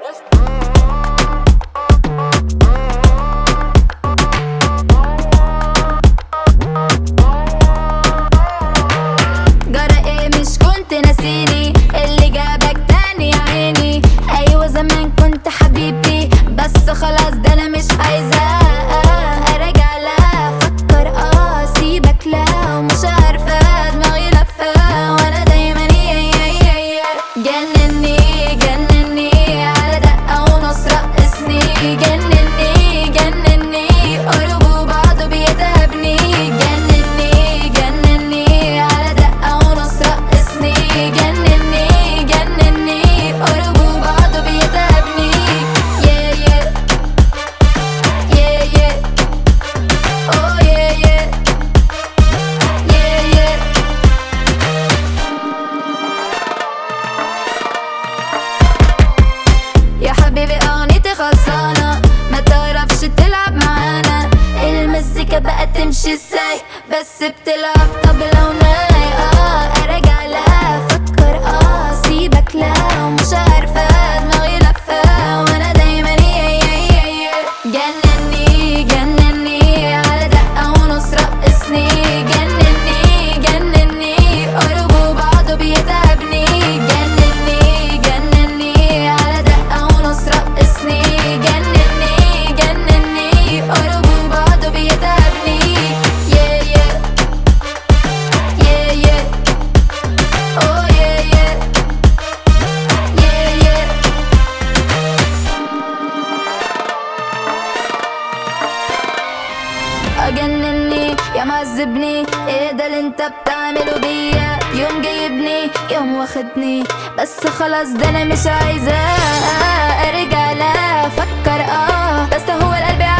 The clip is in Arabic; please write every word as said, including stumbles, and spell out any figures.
جرى ايه مش كنت ناسيني؟ اللي جابك تاني يا عيني. ايوه زمان كنت حبيبي بس خلاص ده انا مش عايزة ارجع لا افكر اه سيبك لا ومش عارفة دماغي لفة وانا دايما جنني جنني على دقة ونص رقصني جنني جنني قربوا بعضه بيتعبني جنني جنني على دقة ونص رقصني جنني جنني قربوا بعضه بيتعبني yeah yeah yeah yeah oh yeah yeah yeah yeah يا حبيبي اغنيتي خلصانة ما تعرفش تلعب معانا. المزيكا بقى تمشي ازاي بس بتلعب طبلة وناي اه ارجع لا افكر اه سيبك لا ومش عارفة دماغي لفة وانا دايما جنني جنني على دقة ونص رقصني جنني جنني قربوا بعضه بيتعبني جنني جنني على دقة ونص رقصني جنني جنني قربوا بعضه بيتعبني yeah yeah yeah yeah oh yeah yeah yeah yeah اجنني يا معذبني ايه ده اللي انت بتعمله بيا؟ يوم جايبني يوم واخدني بس خلاص ده انا مش عايزة ارجع لا افكر اه بس هو القلب